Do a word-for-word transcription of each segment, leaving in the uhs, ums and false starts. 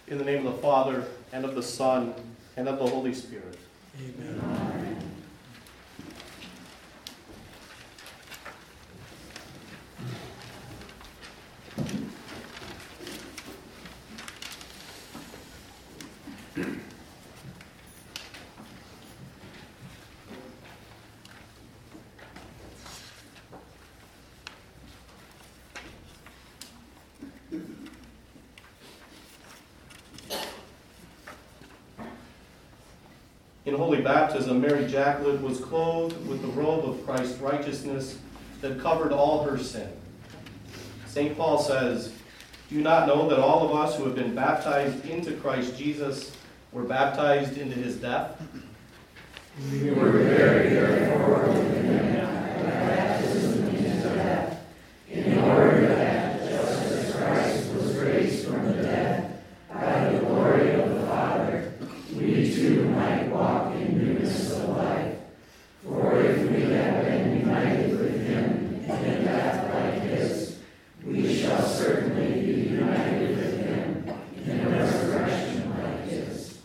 In the name of the Father, and of the Son, and of the Holy Spirit. Amen. Amen. In holy baptism, Mary Jacqueline was clothed with the robe of Christ's righteousness that covered all her sin. Saint Paul says, "Do you not know that all of us who have been baptized into Christ Jesus were baptized into his death?" We were buried therefore with him by baptism into death, in order that, just as Christ was raised from the dead by the glory of the Father, we too might walk in newness of life. For if we have been united with him in a death like his, we shall certainly be united with him in a resurrection like his.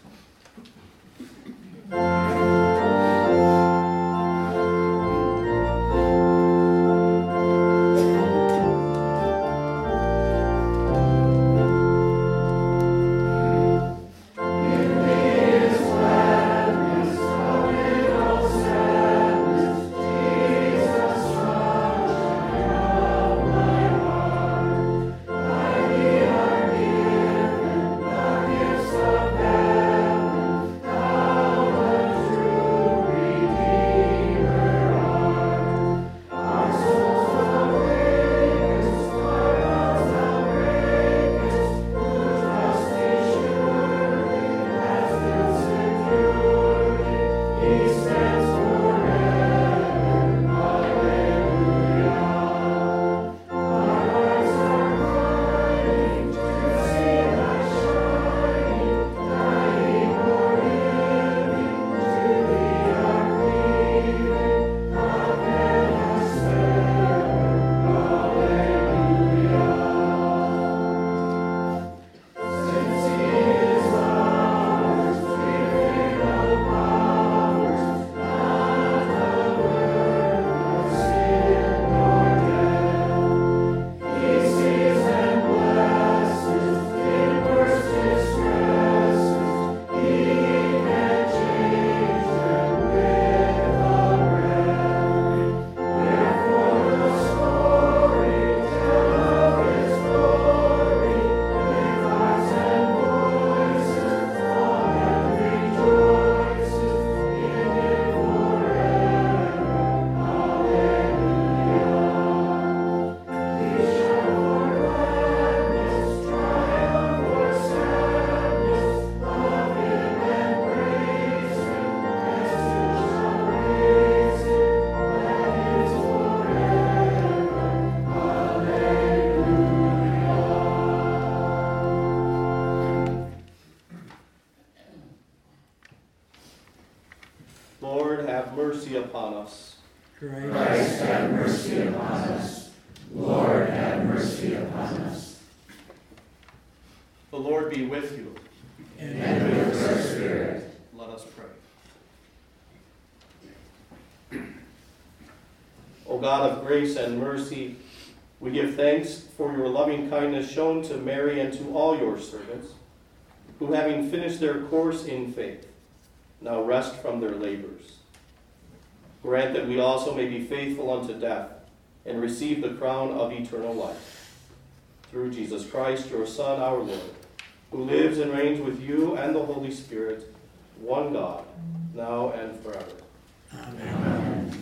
Lord, have mercy upon us. Christ, have mercy upon us. Lord, have mercy upon us. The Lord be with you. And with your spirit. Let us pray. O God of grace and mercy, we give thanks for your loving kindness shown to Mary and to all your servants, who, having finished their course in faith, now rest from their labors. Grant that we also may be faithful unto death and receive the crown of eternal life. Through Jesus Christ, your Son, our Lord, who lives and reigns with you and the Holy Spirit, one God, now and forever. Amen.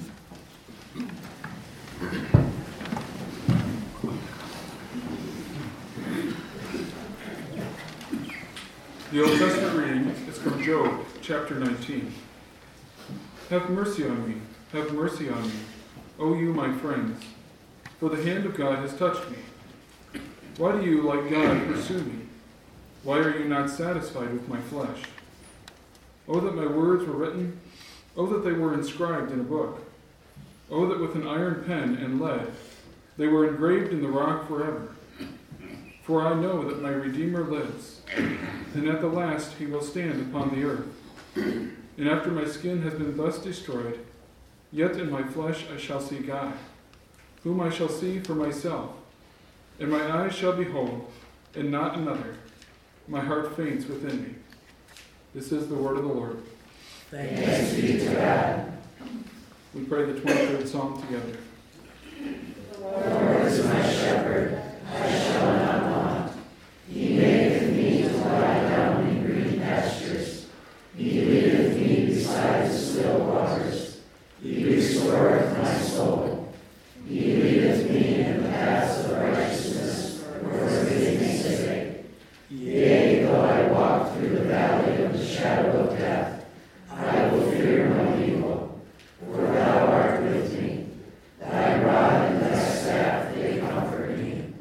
The Old Testament reading is from Job, chapter nineteen. Have mercy on me, have mercy on me, O you my friends, for the hand of God has touched me. Why do you, like God, pursue me? Why are you not satisfied with my flesh? Oh, that my words were written, oh, that they were inscribed in a book. Oh, that with an iron pen and lead they were engraved in the rock forever. For I know that my Redeemer lives, and at the last he will stand upon the earth. And after my skin has been thus destroyed, yet in my flesh I shall see God, whom I shall see for myself, and my eyes shall behold, and not another. My heart faints within me. This is the word of the Lord. Thanks be to God. We pray the twenty-third Psalm together. The Lord is my shepherd, I shall not want. He maketh me to lie down in green pastures. He leadeth me beside the still waters. He restoreth my soul. He leadeth me in the paths of righteousness for his name's sake. Yea, though I walk through the valley of the shadow of death, I will fear no evil, for thou art with me. Thy rod and thy staff, they comfort me.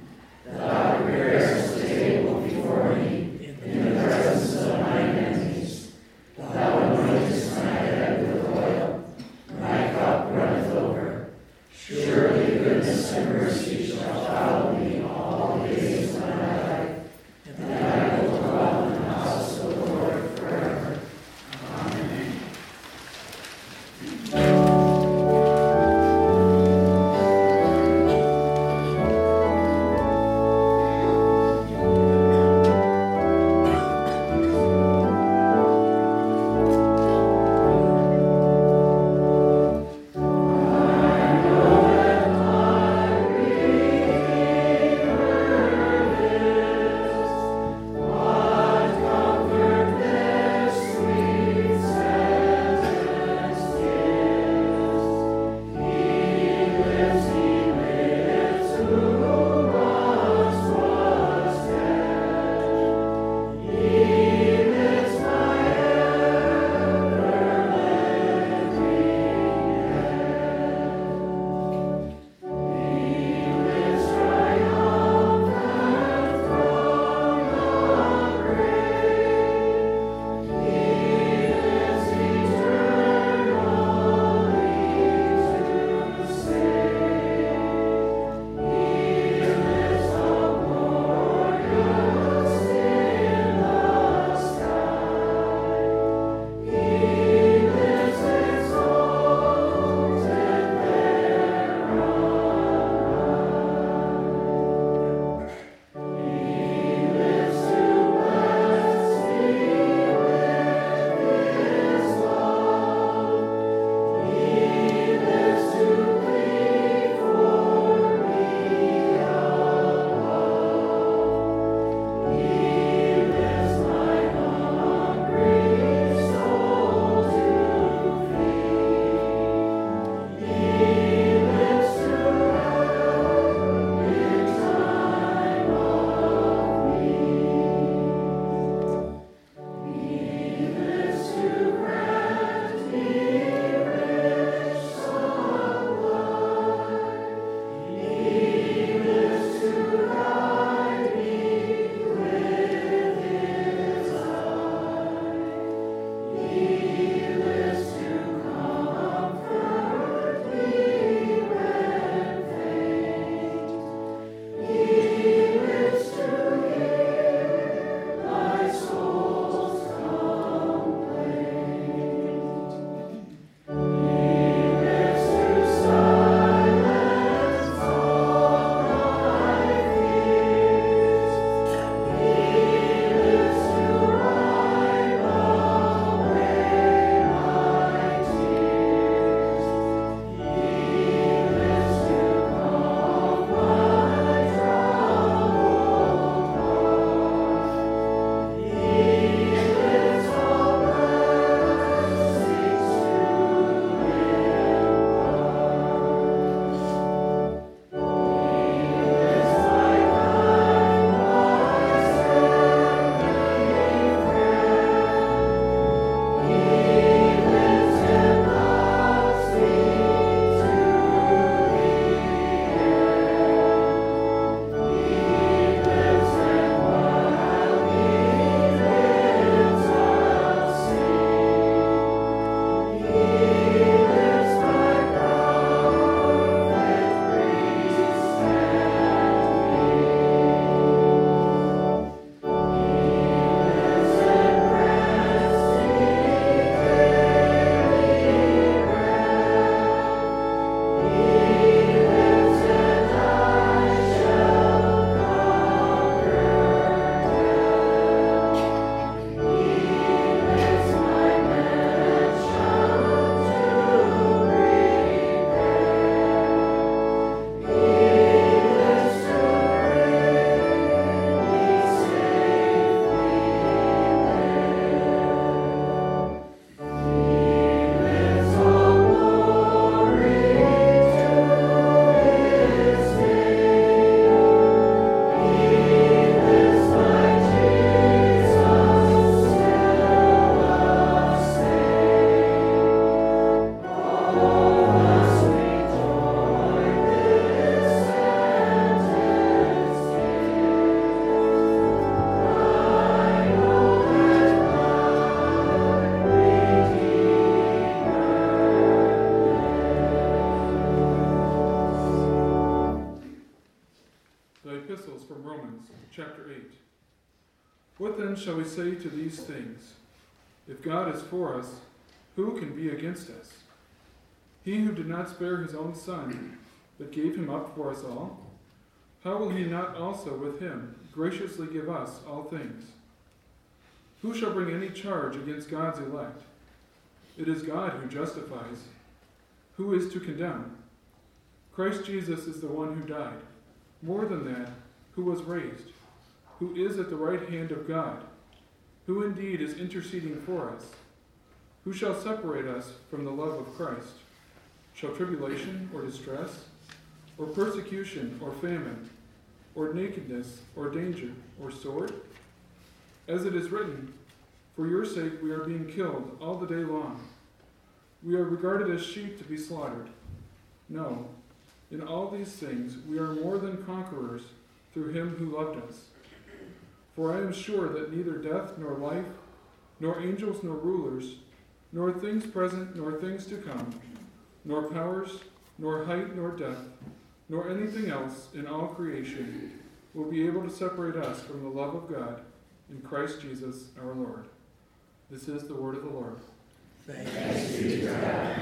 What then shall we say to these things? If God is for us, who can be against us? He who did not spare his own Son, but gave him up for us all, how will he not also with him graciously give us all things? Who shall bring any charge against God's elect? It is God who justifies. Who is to condemn? Christ Jesus is the one who died, more than that, who was raised, who is at the right hand of God, who indeed is interceding for us. Who shall separate us from the love of Christ? Shall tribulation or distress, or persecution or famine, or nakedness or danger or sword? As it is written, for your sake we are being killed all the day long. We are regarded as sheep to be slaughtered. No, in all these things we are more than conquerors through him who loved us. For I am sure that neither death nor life, nor angels nor rulers, nor things present nor things to come, nor powers, nor height nor depth, nor anything else in all creation will be able to separate us from the love of God in Christ Jesus our Lord. This is the word of the Lord. Thanks be to God.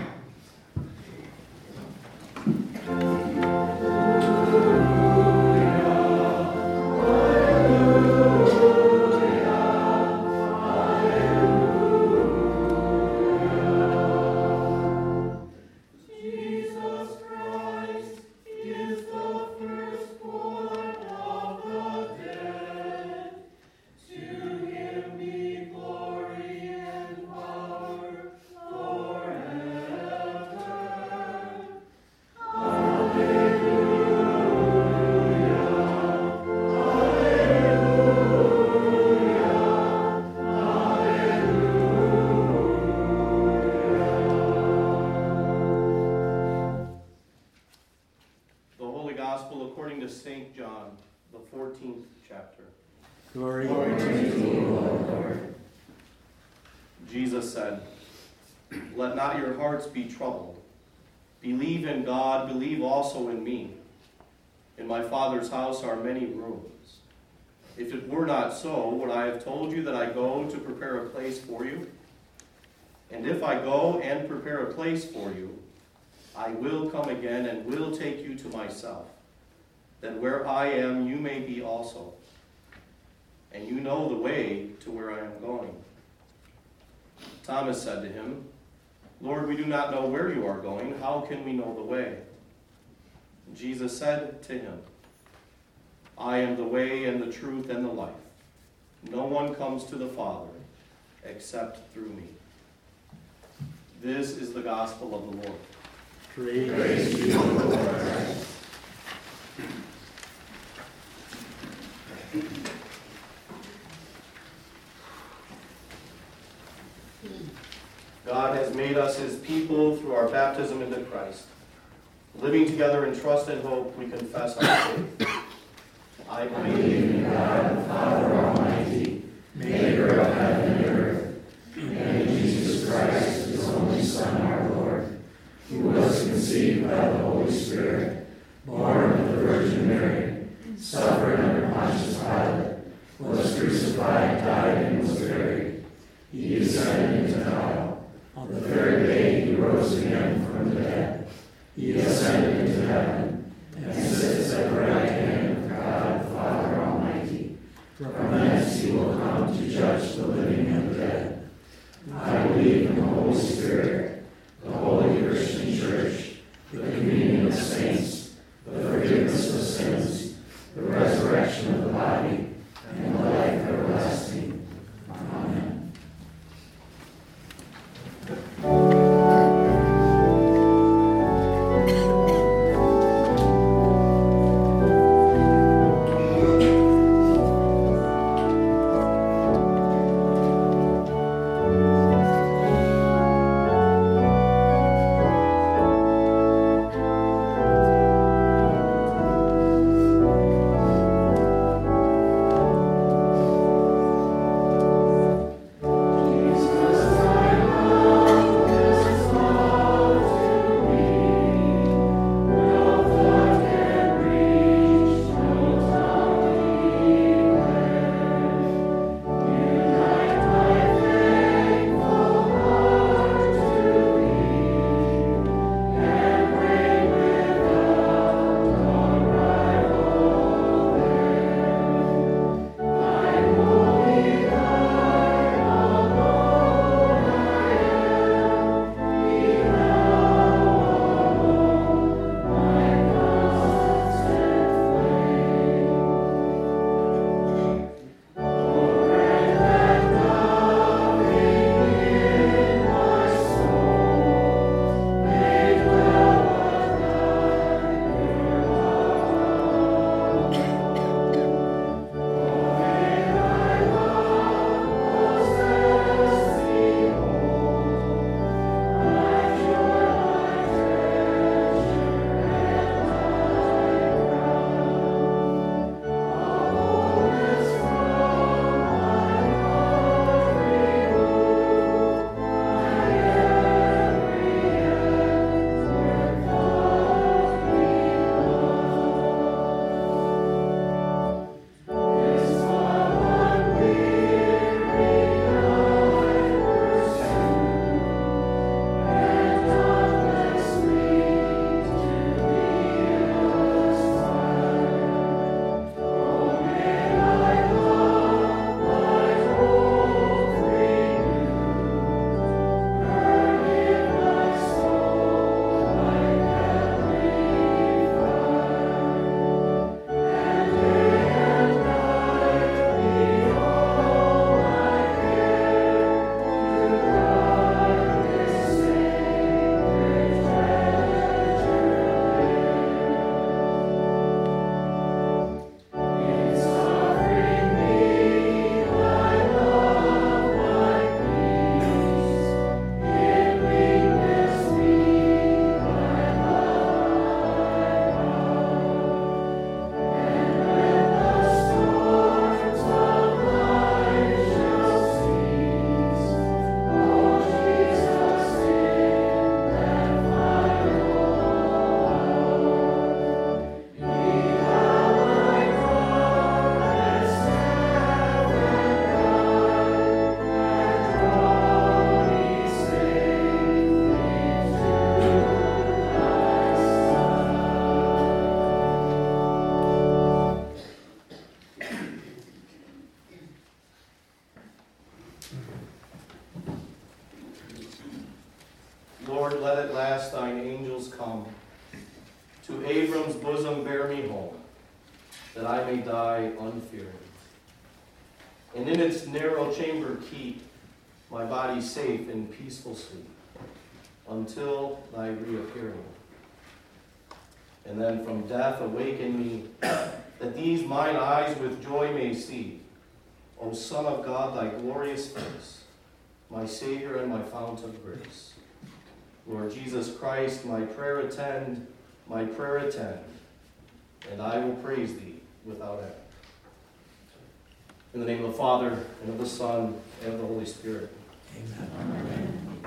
Saint John, the fourteenth chapter. Glory, Glory to you, O Lord. Jesus said, let not your hearts be troubled. Believe in God, believe also in me. In my Father's house are many rooms. If it were not so, would I have told you that I go to prepare a place for you? And if I go and prepare a place for you, I will come again and will take you to myself, that where I am you may be also. And you know the way to where I am going. Thomas said to him, Lord, we do not know where you are going. How can we know the way? Jesus said to him, I am the way and the truth and the life. No one comes to the Father except through me. This is the gospel of the Lord. Praise, Praise be to the Lord Christ. God has made us his people through our baptism into Christ. Living together in trust and hope, we confess our faith. I believe in God, the Father Almighty, maker of heaven and earth, and in Jesus Christ, his only Son, our Lord, who was conceived by the Holy Spirit, born of the Virgin Mary, suffered under Pontius Pilate, was crucified, died, and was buried. He descended into hell. On the third day he rose again from the dead. He ascended into heaven, and sits at the right hand of God the Father Almighty. From thence he will come to judge the living and the dead. I believe in the Holy Spirit, the holy Christian Church, the communion of saints, the forgiveness of sins, the resurrection of the body, and the life everlasting. Amen. Lord, let at last thine angels come. To Abram's bosom bear me home, that I may die unfearing. And in its narrow chamber keep my body safe in peaceful sleep, until thy reappearing. And then from death awaken me, that these mine eyes with joy may see, O Son of God, thy glorious face, my Savior and my fount of grace. Lord Jesus Christ, my prayer attend, my prayer attend, and I will praise thee without end. In the name of the Father, and of the Son, and of the Holy Spirit. Amen. Amen.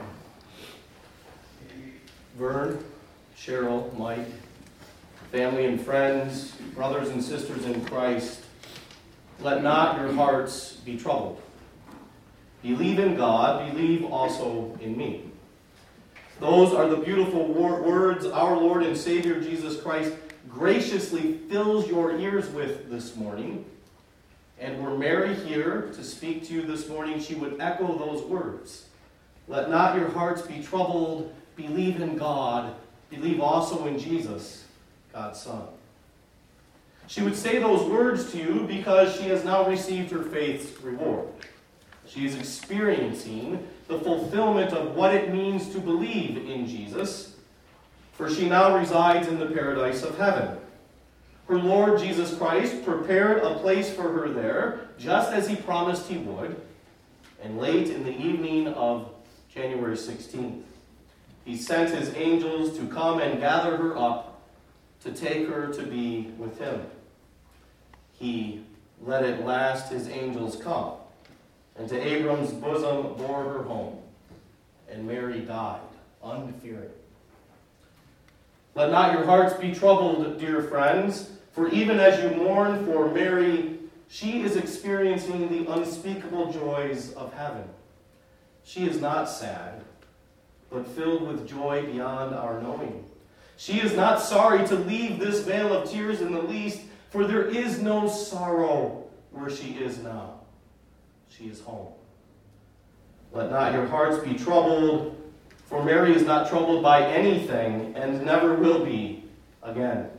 Vern, Cheryl, Mike, family and friends, brothers and sisters in Christ, let not your hearts be troubled. Believe in God, believe also in me. Those are the beautiful wor- words our Lord and Savior Jesus Christ graciously fills your ears with this morning. And were Mary here to speak to you this morning, she would echo those words. Let not your hearts be troubled. Believe in God. Believe also in Jesus, God's Son. She would say those words to you because she has now received her faith's reward. She is experiencing the fulfillment of what it means to believe in Jesus, for she now resides in the paradise of heaven. Her Lord Jesus Christ prepared a place for her there, just as he promised he would, and late in the evening of January sixteenth, he sent his angels to come and gather her up to take her to be with him. He let at last his angels come, and to Abram's bosom bore her home, and Mary died, unfearing. Let not your hearts be troubled, dear friends, for even as you mourn for Mary, she is experiencing the unspeakable joys of heaven. She is not sad, but filled with joy beyond our knowing. She is not sorry to leave this vale of tears in the least, for there is no sorrow where she is now. She is home. Let not your hearts be troubled, for Mary is not troubled by anything and never will be again.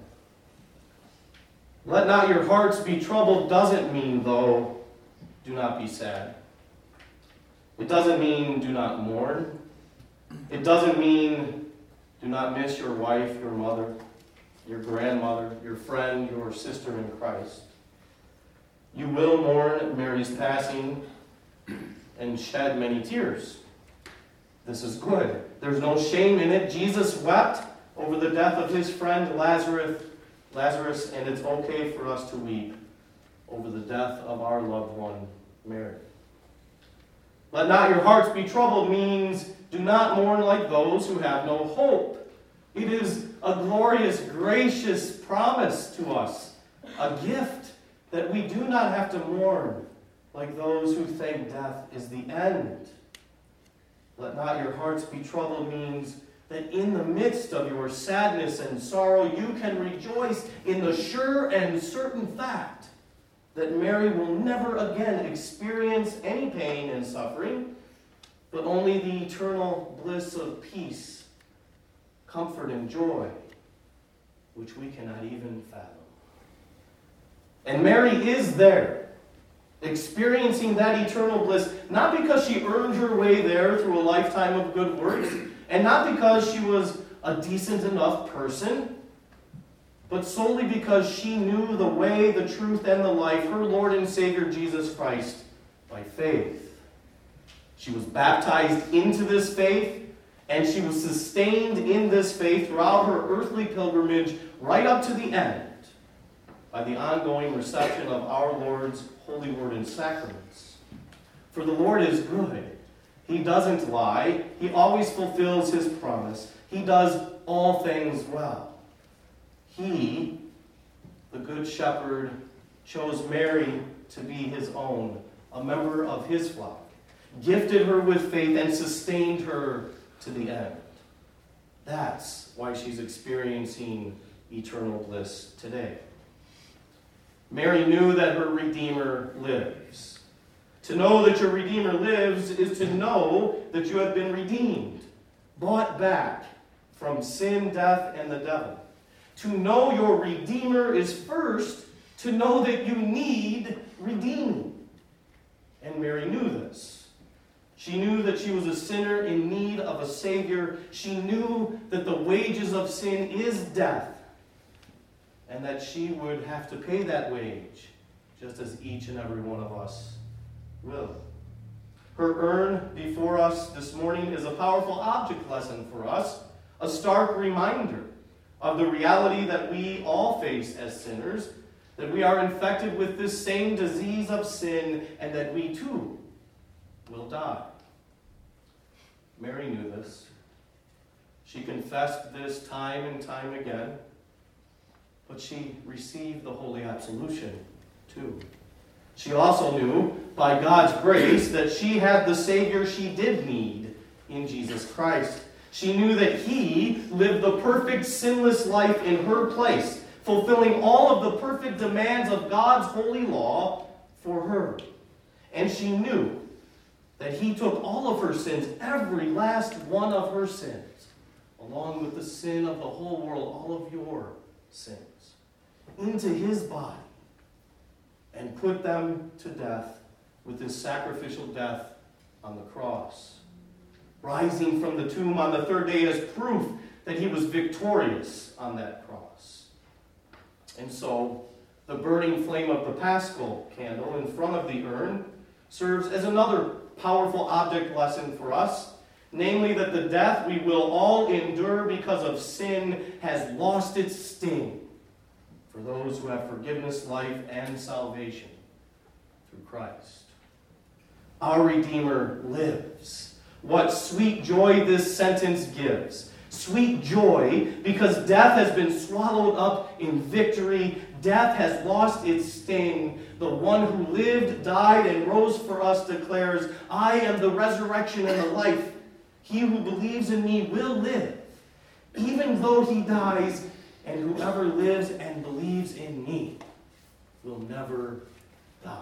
Let not your hearts be troubled doesn't mean, though, do not be sad. It doesn't mean do not mourn. It doesn't mean do not miss your wife, your mother, your grandmother, your friend, your sister in Christ. You will mourn Mary's passing and shed many tears. This is good. There's no shame in it. Jesus wept over the death of his friend Lazarus, Lazarus, and it's okay for us to weep over the death of our loved one, Mary. Let not your hearts be troubled means do not mourn like those who have no hope. It is a glorious, gracious promise to us, a gift that we do not have to mourn like those who think death is the end. Let not your hearts be troubled means that in the midst of your sadness and sorrow, you can rejoice in the sure and certain fact that Mary will never again experience any pain and suffering, but only the eternal bliss of peace, comfort, and joy, which we cannot even fathom. And Mary is there, experiencing that eternal bliss, not because she earned her way there through a lifetime of good works, and not because she was a decent enough person, but solely because she knew the way, the truth, and the life, her Lord and Savior Jesus Christ, by faith. She was baptized into this faith, and she was sustained in this faith throughout her earthly pilgrimage right up to the end by the ongoing reception of our Lord's holy word and sacraments. For the Lord is good. He doesn't lie. He always fulfills his promise. He does all things well. He, the Good Shepherd, chose Mary to be his own, a member of his flock, gifted her with faith, and sustained her to the end. That's why she's experiencing eternal bliss today. Mary knew that her Redeemer lives. To know that your Redeemer lives is to know that you have been redeemed. bought back from sin, death, and the devil. To know your Redeemer is first to know that you need redeeming. And Mary knew this. She knew that she was a sinner in need of a Savior. She knew that the wages of sin is death, and that she would have to pay that wage, just as each and every one of us will. Her urn before us this morning is a powerful object lesson for us, a stark reminder of the reality that we all face as sinners, that we are infected with this same disease of sin, and that we too will die. Mary knew this. She confessed this time and time again, but she received the holy absolution too. She also knew, by God's grace, that she had the Savior she did need in Jesus Christ. She knew that He lived the perfect, sinless life in her place, fulfilling all of the perfect demands of God's holy law for her. And she knew that He took all of her sins, every last one of her sins, along with the sin of the whole world, all of your sins, into His body, and put them to death with His sacrificial death on the cross, rising from the tomb on the third day as proof that He was victorious on that cross. And so, the burning flame of the Paschal candle in front of the urn serves as another powerful object lesson for us, namely that the death we will all endure because of sin has lost its sting for those who have forgiveness, life, and salvation through Christ. Our Redeemer lives. What sweet joy this sentence gives. Sweet joy because death has been swallowed up in victory. Death has lost its sting. The one who lived, died, and rose for us declares, I am the resurrection and the life. He who believes in me will live, even though he dies, and whoever lives and believes in me will never die.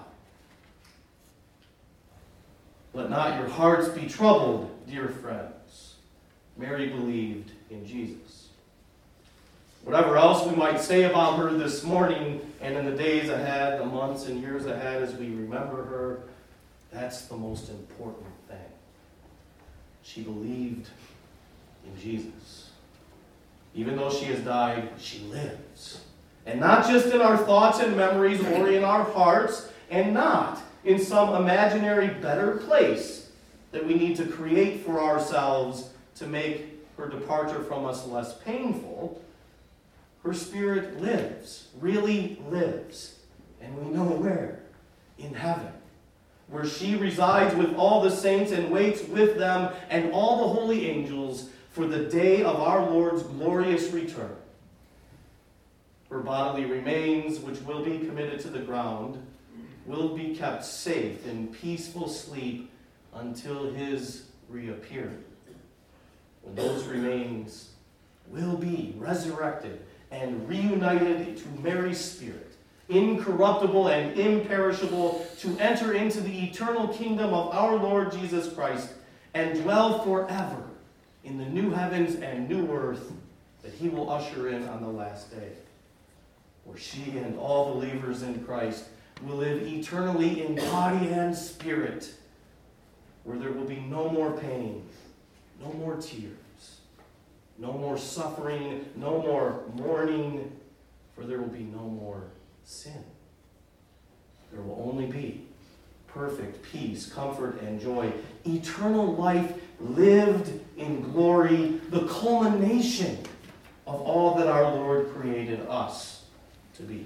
Let not your hearts be troubled, dear friends. Mary believed in Jesus. Whatever else we might say about her this morning and in the days ahead, the months and years ahead as we remember her, that's the most important thing. She believed in Jesus. Even though she has died, she lives. And not just in our thoughts and memories or in our hearts, and not in some imaginary better place that we need to create for ourselves to make her departure from us less painful. Her spirit lives, really lives. And we know where? In heaven, where she resides with all the saints and waits with them and all the holy angels for the day of our Lord's glorious return. Her bodily remains, which will be committed to the ground, will be kept safe in peaceful sleep until His reappearing, when those remains will be resurrected and reunited to Mary's spirit, incorruptible and imperishable, to enter into the eternal kingdom of our Lord Jesus Christ and dwell forever in the new heavens and new earth that He will usher in on the last day, where she and all believers in Christ will live eternally in body and spirit, where there will be no more pain, no more tears, no more suffering, no more mourning, for there will be no more sin. There will only be perfect peace, comfort, and joy. Eternal life lived in glory, the culmination of all that our Lord created us to be.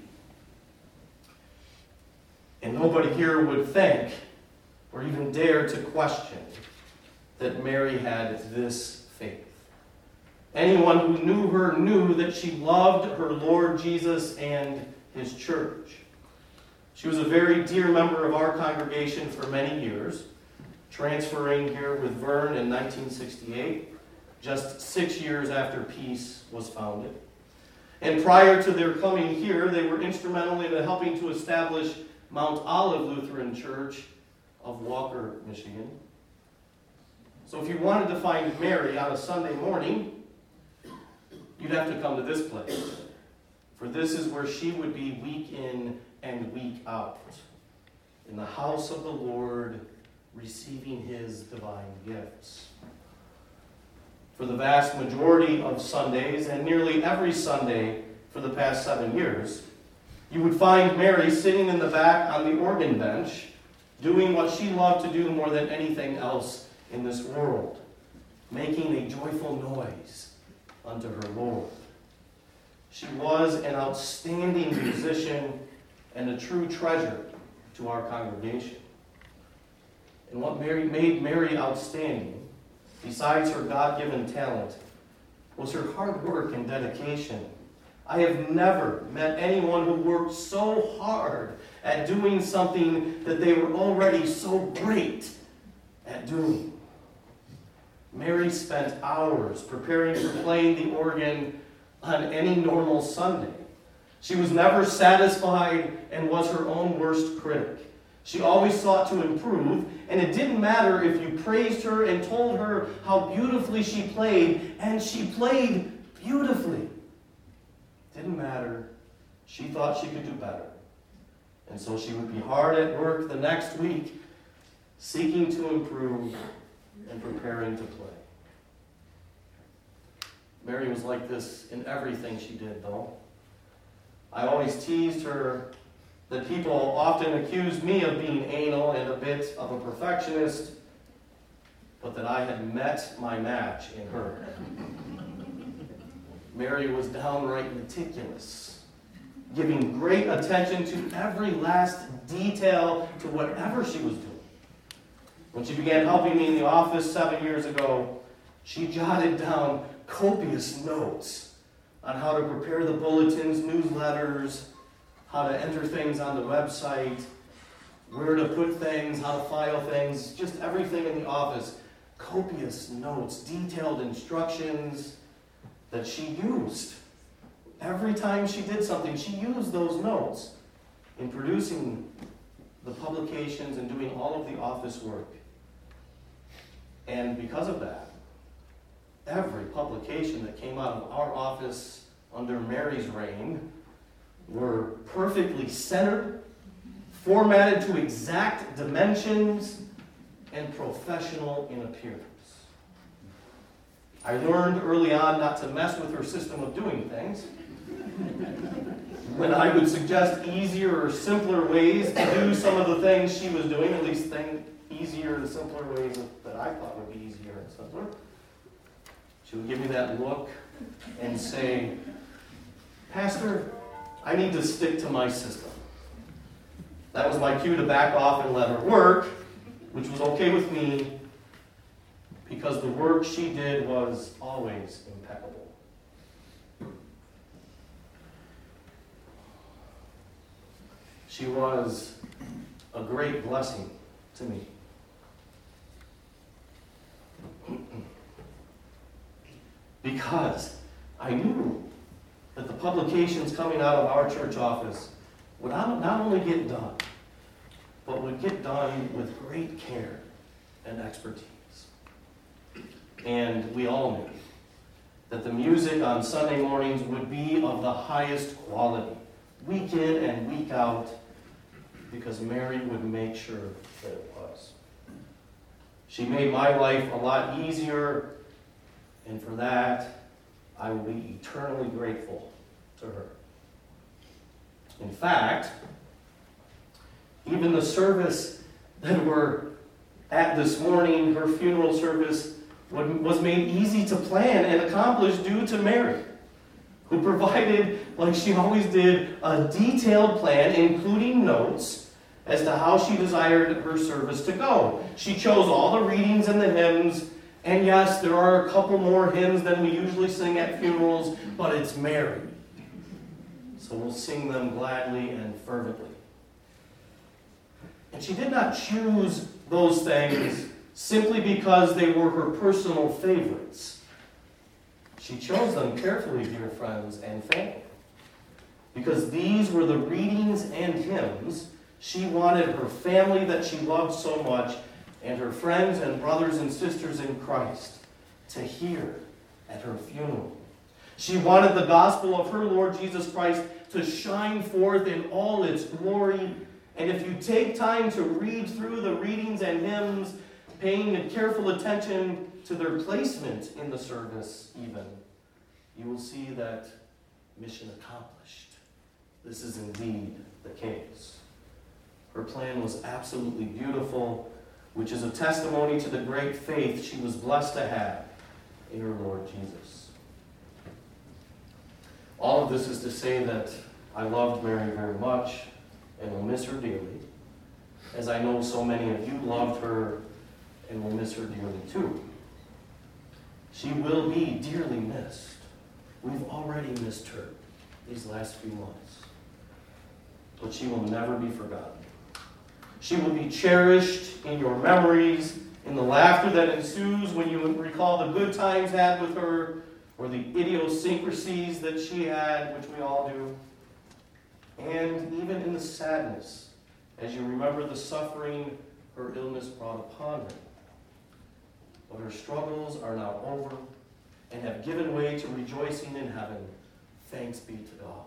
And nobody here would think or even dare to question that Mary had this faith. Anyone who knew her knew that she loved her Lord Jesus and His church. She was a very dear member of our congregation for many years, transferring here with Vern in nineteen sixty-eight, just six years after Peace was founded. And prior to their coming here, they were instrumental in helping to establish Mount Olive Lutheran Church of Walker, Michigan. So if you wanted to find Mary on a Sunday morning, you'd have to come to this place. For this is where she would be week in and week out, in the house of the Lord, receiving his divine gifts. For the vast majority of Sundays, and nearly every Sunday for the past seven years, you would find Mary sitting in the back on the organ bench, doing what she loved to do more than anything else in this world, making a joyful noise unto her Lord. She was an outstanding musician and a true treasure to our congregation. And what Mary made Mary outstanding, besides her God-given talent, was her hard work and dedication. I have never met anyone who worked so hard at doing something that they were already so great at doing. Mary spent hours preparing for playing the organ on any normal Sunday. She was never satisfied and was her own worst critic. She always sought to improve, and it didn't matter if you praised her and told her how beautifully she played, and she played beautifully. Didn't matter. She thought she could do better. And so she would be hard at work the next week, seeking to improve and preparing to play. Mary was like this in everything she did, though. I always teased her that people often accused me of being anal and a bit of a perfectionist, but that I had met my match in her. Mary was downright meticulous, giving great attention to every last detail to whatever she was doing. When she began helping me in the office seven years ago, she jotted down copious notes on how to prepare the bulletins, newsletters, how to enter things on the website, where to put things, how to file things, just everything in the office. Copious notes, detailed instructions that she used. Every time she did something, she used those notes in producing the publications and doing all of the office work. And because of that, every publication that came out of our office under Mary's reign were perfectly centered, formatted to exact dimensions, and professional in appearance. I learned early on not to mess with her system of doing things. When I would suggest easier or simpler ways to do some of the things she was doing, at least things, easier and simpler ways that I thought would be easier and simpler, she would give me that look and say, "Pastor, I need to stick to my system." That was my cue to back off and let her work, which was okay with me, because the work she did was always impeccable. She was a great blessing to me. Because I knew that the publications coming out of our church office would not only get done, but would get done with great care and expertise. And we all knew that the music on Sunday mornings would be of the highest quality, week in and week out, because Mary would make sure that it was. She made my life a lot easier, and for that, I will be eternally grateful to her. In fact, even the service that we're at this morning, her funeral service, was made easy to plan and accomplish due to Mary, who provided, like she always did, a detailed plan, including notes, as to how she desired her service to go. She chose all the readings and the hymns, and yes, there are a couple more hymns than we usually sing at funerals, but it's Mary. So we'll sing them gladly and fervently. And she did not choose those things simply because they were her personal favorites. She chose them carefully, dear friends and family, because these were the readings and hymns she wanted her family that she loved so much and her friends and brothers and sisters in Christ to hear at her funeral. She wanted the gospel of her Lord Jesus Christ to shine forth in all its glory. And if you take time to read through the readings and hymns, paying careful attention to their placement in the service even, you will see that mission accomplished. This is indeed the case. Her plan was absolutely beautiful, which is a testimony to the great faith she was blessed to have in her Lord Jesus. All of this is to say that I loved Mary very much and will miss her dearly, as I know so many of you loved her and will miss her dearly too. She will be dearly missed. We've already missed her these last few months. But she will never be forgotten. She will be cherished in your memories, in the laughter that ensues when you recall the good times had with her, or the idiosyncrasies that she had, which we all do, and even in the sadness as you remember the suffering her illness brought upon her. But her struggles are now over and have given way to rejoicing in heaven. Thanks be to God.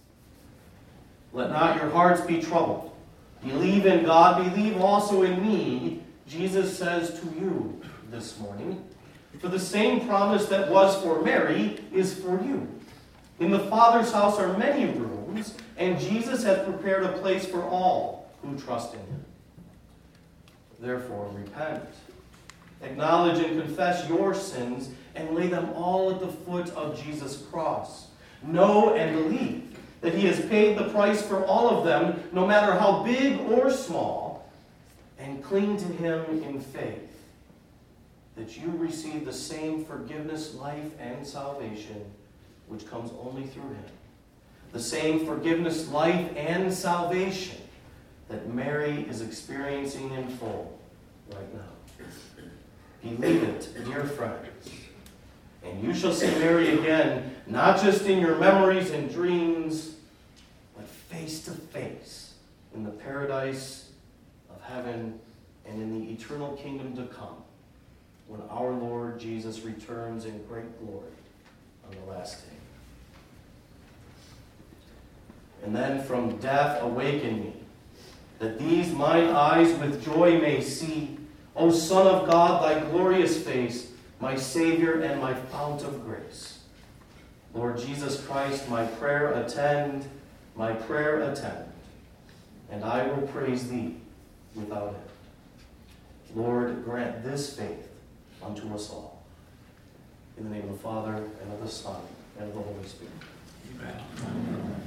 Let not your hearts be troubled. Believe in God, believe also in me, Jesus says to you this morning. For the same promise that was for Mary is for you. In the Father's house are many rooms, and Jesus has prepared a place for all who trust in him. Therefore, repent. Acknowledge and confess your sins, and lay them all at the foot of Jesus' cross. Know and believe that he has paid the price for all of them, no matter how big or small, and cling to him in faith, that you receive the same forgiveness, life, and salvation which comes only through him. The same forgiveness, life, and salvation that Mary is experiencing in full right now. Believe it, dear friends. And you shall see Mary again, not just in your memories and dreams, but face to face in the paradise of heaven and in the eternal kingdom to come, when our Lord Jesus returns in great glory on the last day. And then from death awaken me, that these mine eyes with joy may see, O Son of God, thy glorious face, my Savior and my fount of grace. Lord Jesus Christ, my prayer attend, my prayer attend, and I will praise thee without end. Lord, grant this faith unto us all. In the name of the Father, and of the Son, and of the Holy Spirit. Amen.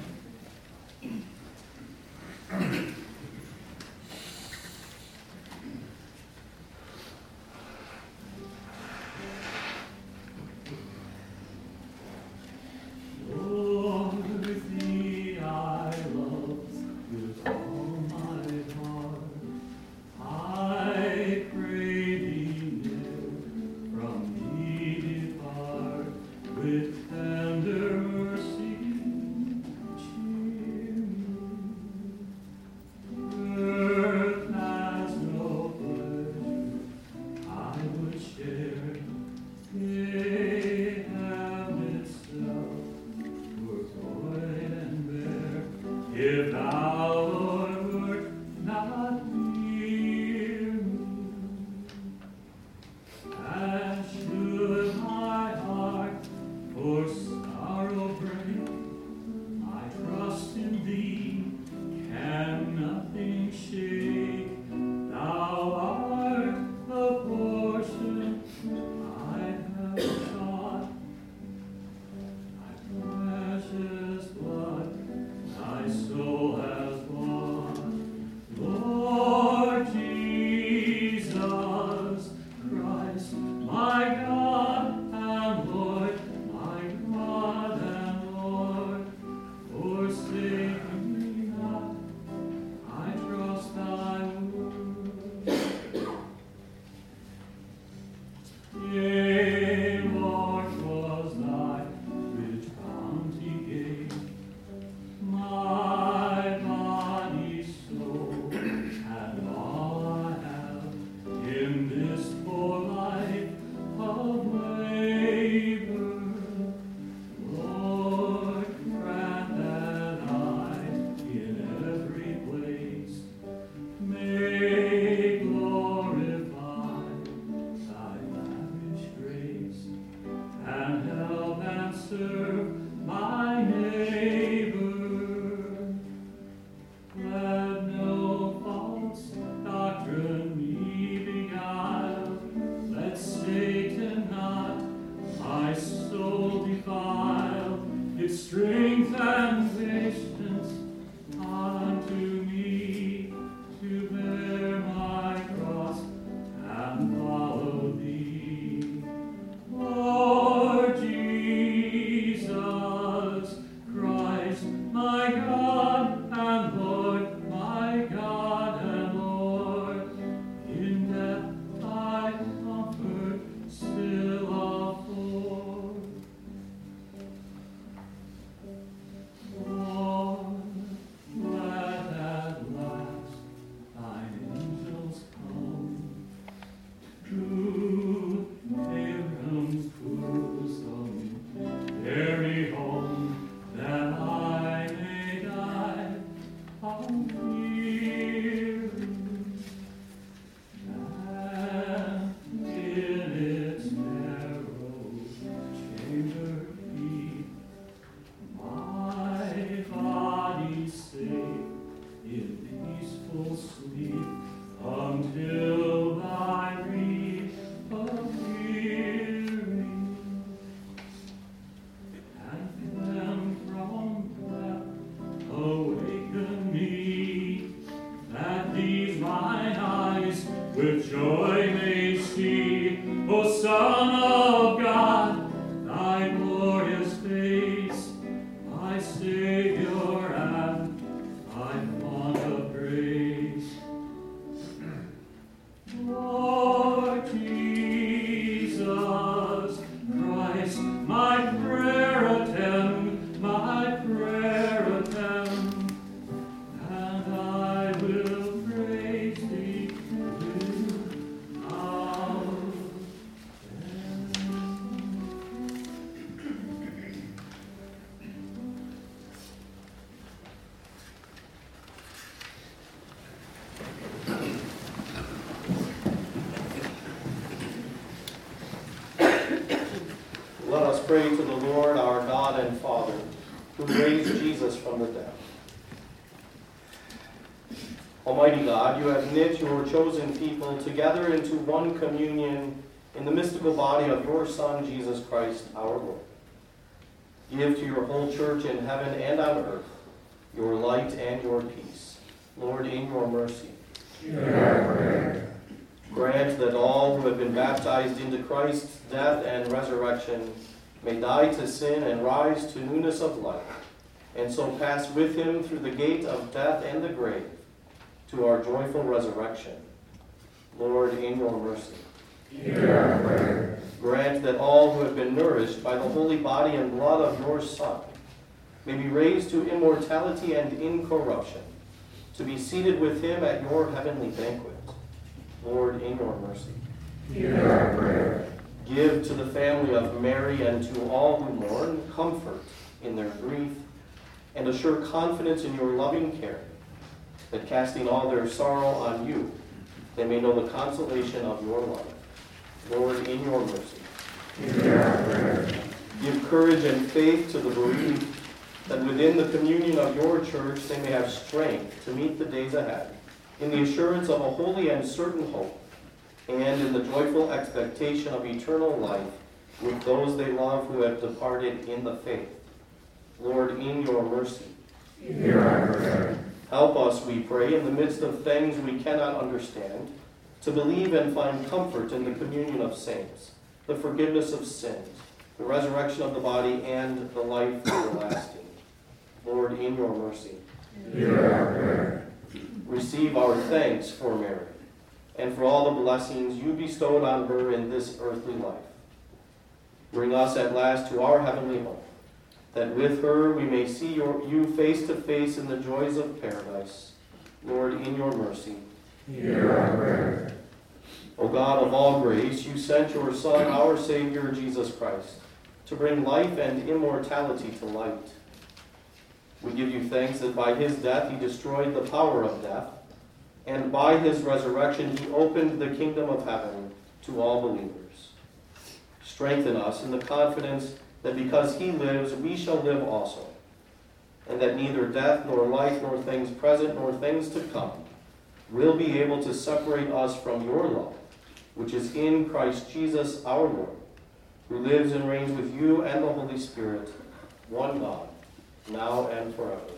with joy may see, O Son of God, thy glorious face, my Savior and my font of grace. Lord Jesus Christ, my prayer attend, my prayer attend, and I will praise thee now and then. Let us pray to the Lord our God and Father, who raised Jesus from the dead. Almighty God, you have knit your chosen people together into one communion in the mystical body of your Son, Jesus Christ, our Lord. Give to your whole church in heaven and on earth your light and your peace. Lord, in your mercy, Hear our prayer. grant that all who have been baptized into Christ's death and resurrection may die to sin and rise to newness of life, and so pass with him through the gate of death and the grave to our joyful resurrection. Lord, in your mercy, Hear our prayer. grant that all who have been nourished by the holy body and blood of your Son may be raised to immortality and incorruption, to be seated with him at your heavenly banquet. Lord, in your mercy, Hear our prayer. give to the family of Mary and to all who mourn comfort in their grief, and assure confidence in your loving care, that casting all their sorrow on you, they may know the consolation of your love. Lord, in your mercy, Hear our prayer. give courage and faith to the bereaved, that within the communion of your church they may have strength to meet the days ahead, in the assurance of a holy and certain hope, and in the joyful expectation of eternal life with those they love who have departed in the faith. Lord, in your mercy, Hear our prayer. help us, we pray, in the midst of things we cannot understand, to believe and find comfort in the communion of saints, the forgiveness of sins, the resurrection of the body, and the life everlasting. Lord, in your mercy, Hear our prayer. receive our thanks for Mary, and for all the blessings you bestowed on her in this earthly life. Bring us at last to our heavenly home, that with her we may see your, you face to face in the joys of paradise. Lord, in your mercy, Hear our prayer. O God of all grace, you sent your Son, our Savior, Jesus Christ, to bring life and immortality to light. We give you thanks that by his death he destroyed the power of death, and by his resurrection he opened the kingdom of heaven to all believers. Strengthen us in the confidence that because he lives, we shall live also, and that neither death nor life nor things present nor things to come will be able to separate us from your love, which is in Christ Jesus our Lord, who lives and reigns with you and the Holy Spirit, one God, now and forever.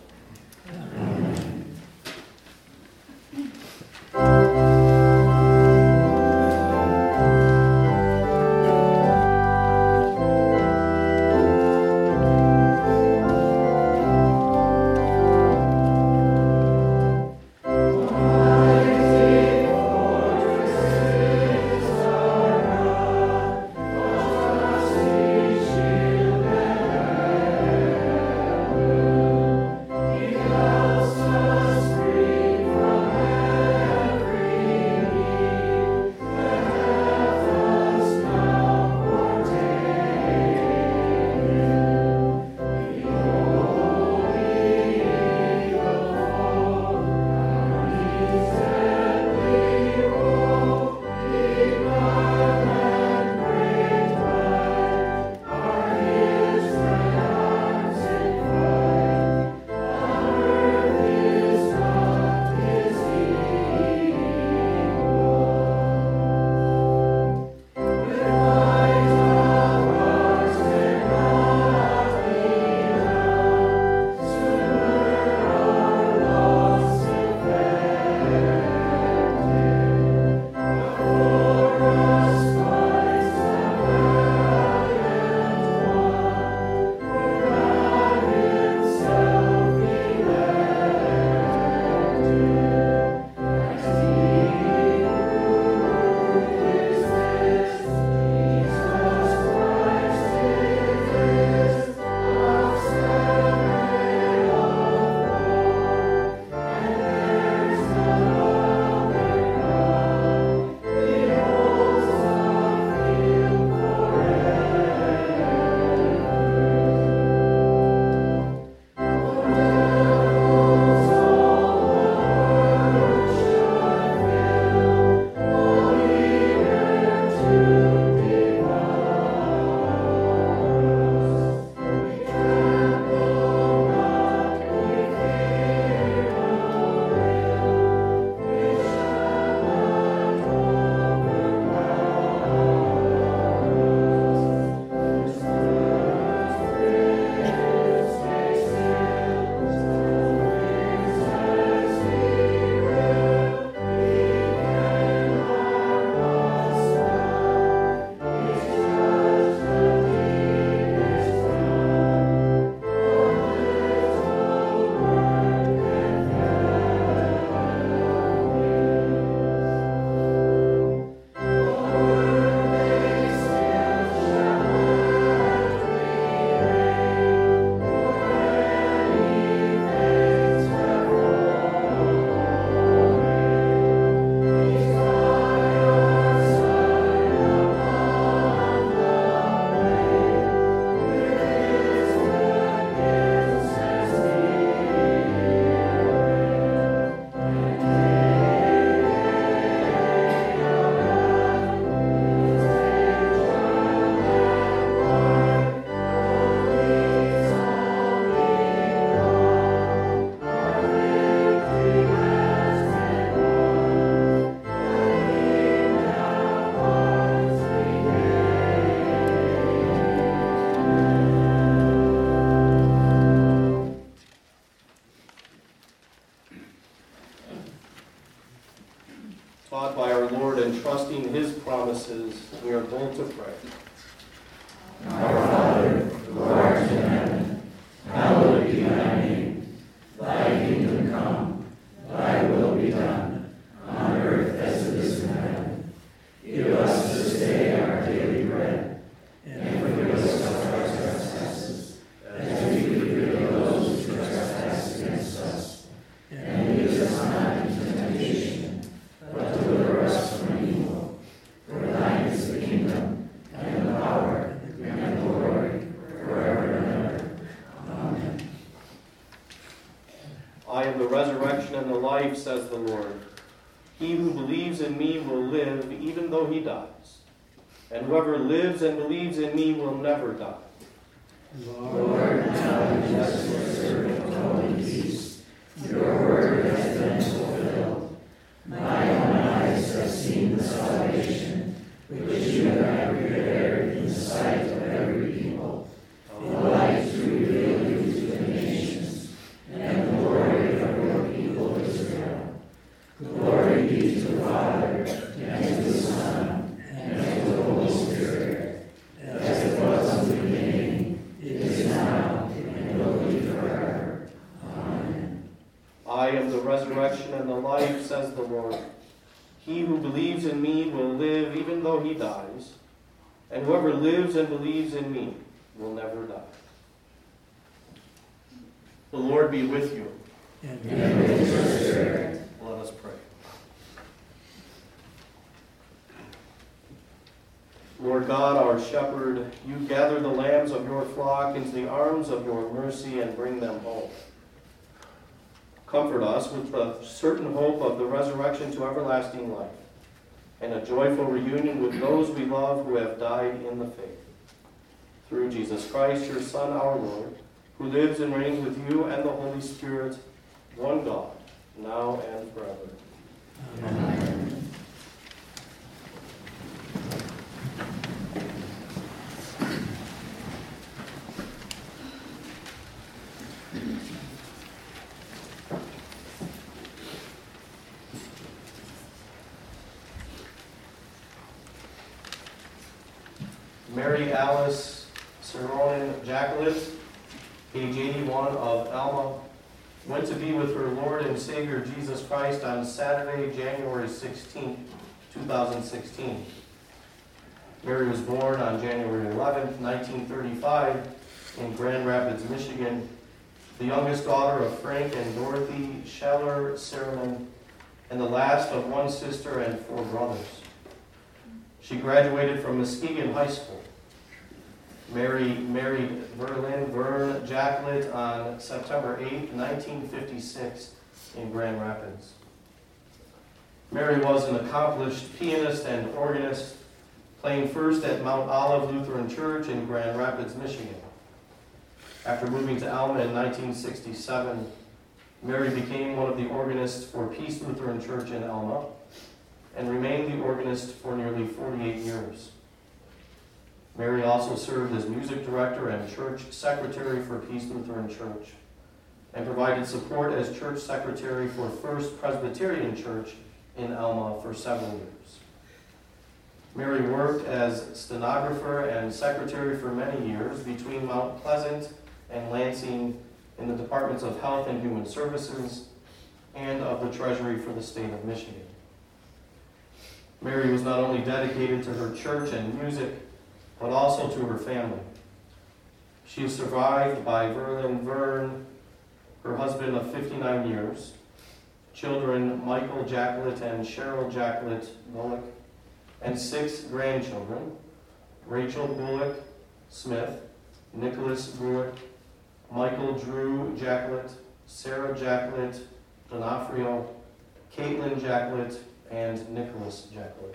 our Lord and trusting his promises, we are bold to pray. Our Father, who art in heaven, hallowed be thy name. Thy kingdom come, thy will be done, on earth as it is in heaven. Give us this day our daily bread, and forgive us our trespasses, as we forgive those who trespass against us. And lead us not into temptation, but deliver us from evil. For thine is the kingdom, and the power, and the glory, forever and ever. Amen. I am the resurrection and the life, says the Lord. He who believes in me will live even though he dies. And whoever lives and believes in me will never die. Lord, now in just your servant go in peace. Your word has been fulfilled. My own eyes have seen the salvation which you have prepared in the sight of every people, a light to reveal you to the nations, and the glory of your people Israel. Glory be to the Father, and to the Son, and to the Holy Spirit, as it was in the beginning, is now, and will be forever. Amen. I am the resurrection and the life, says the Lord. He who believes in me will live even though he dies, and whoever lives and believes in me will never die. The Lord be with you. And with your spirit. Let us pray. Lord God, our shepherd, you gather the lambs of your flock into the arms of your mercy and bring them home. Comfort us with the certain hope of the resurrection to everlasting life, and a joyful reunion with those we love who have died in the faith. Through Jesus Christ, your Son, our Lord, who lives and reigns with you and the Holy Spirit, one God, now and forever. Amen. Mary Alice Saronin Jacqueline, age eighty-one, of Alma, went to be with her Lord and Savior Jesus Christ on Saturday, January sixteenth, two thousand sixteen. Mary was born on January eleventh, nineteen thirty-five, in Grand Rapids, Michigan, the youngest daughter of Frank and Dorothy Scheller Saronin, and the last of one sister and four brothers. She graduated from Muskegon High School. Mary married Verlin Vern Jacklett on September eighth, nineteen fifty-six, in Grand Rapids. Mary was an accomplished pianist and organist, playing first at Mount Olive Lutheran Church in Grand Rapids, Michigan. After moving to Alma in nineteen sixty-seven, Mary became one of the organists for Peace Lutheran Church in Alma, and remained the organist for nearly forty-eight years. Mary also served as music director and church secretary for Peace Lutheran Church, and provided support as church secretary for First Presbyterian Church in Alma for several years. Mary worked as stenographer and secretary for many years between Mount Pleasant and Lansing in the Departments of Health and Human Services and of the Treasury for the state of Michigan. Mary was not only dedicated to her church and music, but also to her family. She is survived by Verlin Vern, her husband of fifty-nine years, children Michael Jacklett and Cheryl Jacklett Bullock, and six grandchildren, Rachel Bullock Smith, Nicholas Bullock, Michael Drew Jacklett, Sarah Jacklett D'Onofrio, Caitlin Jacklett, and Nicholas Jacklett.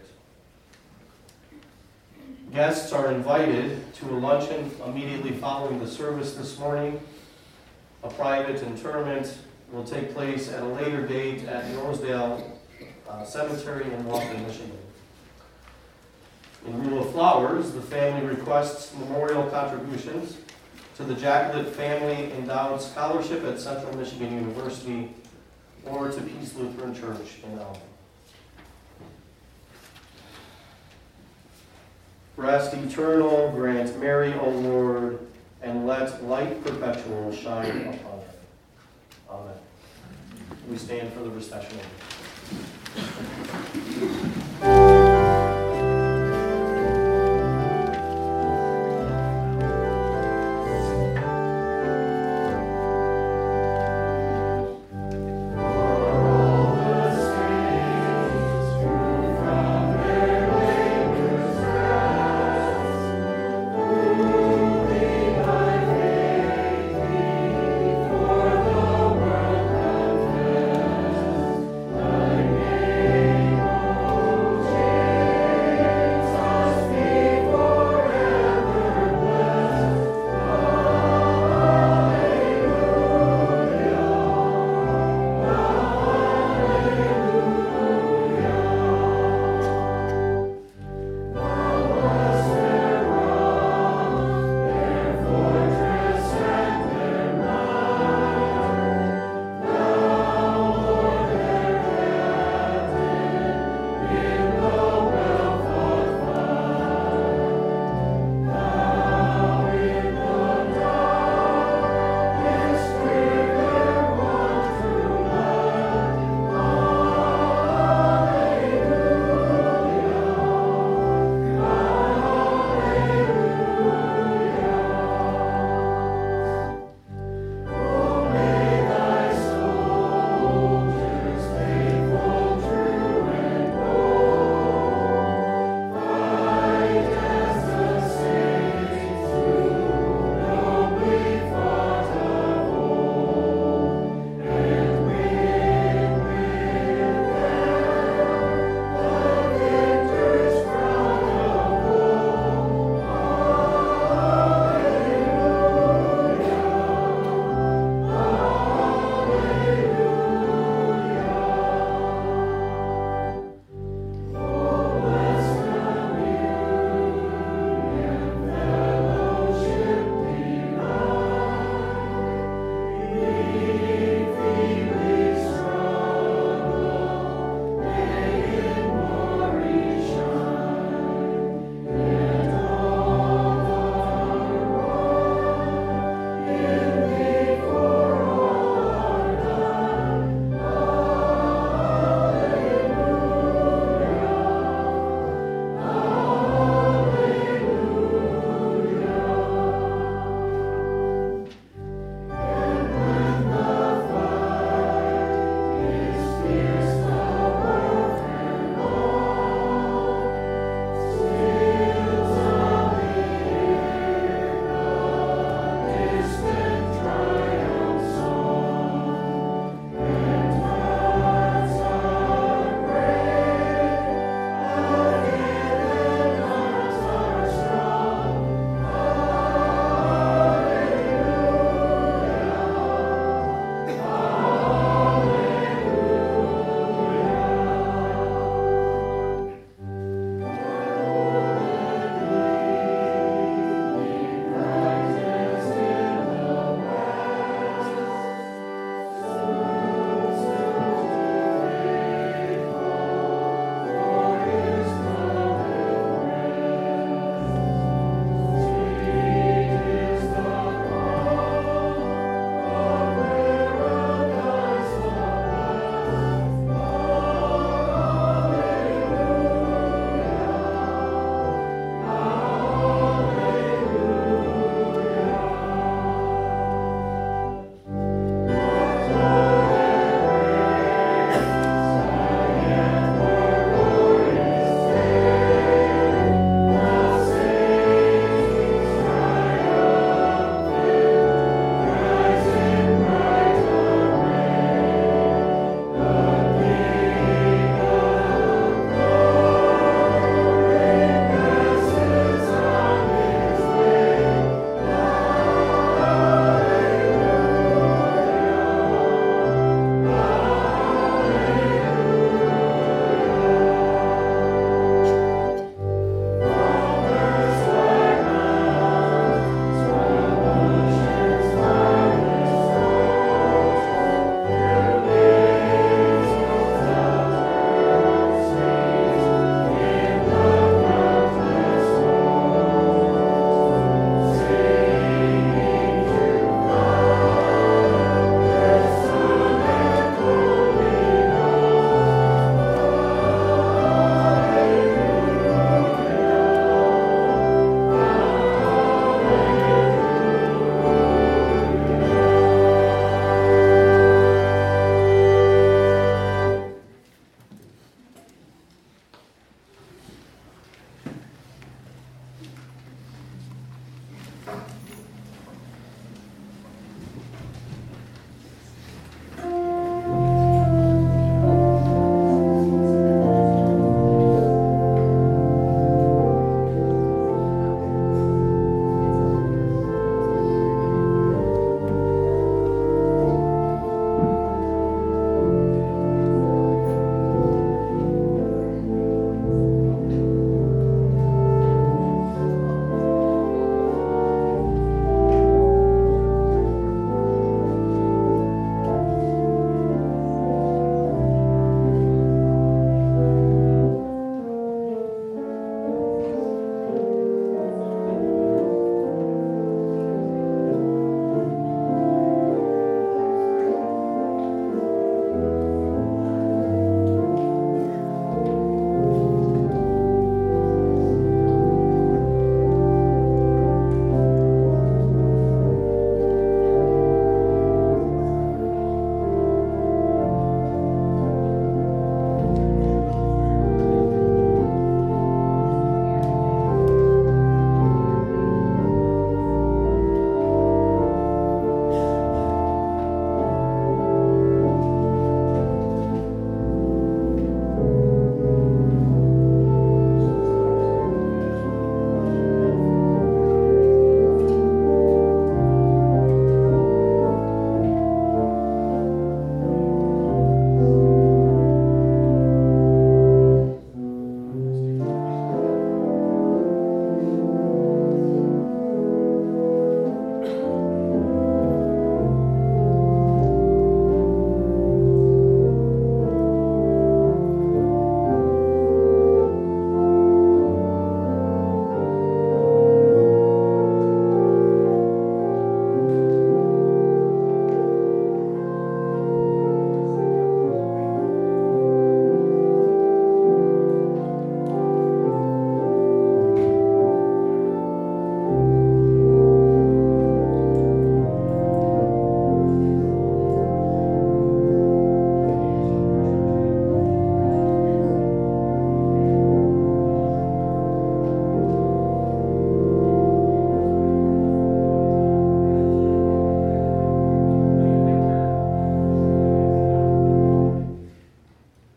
Guests are invited to a luncheon immediately following the service this morning. A private interment will take place at a later date at Rosedale uh, Cemetery in Walton, Michigan. In lieu of flowers, the family requests memorial contributions to the Jacklett Family Endowed Scholarship at Central Michigan University or to Peace Lutheran Church in Alma. Rest eternal grant Mary, O Lord, and let light perpetual shine upon her. Amen. We stand for the recessional.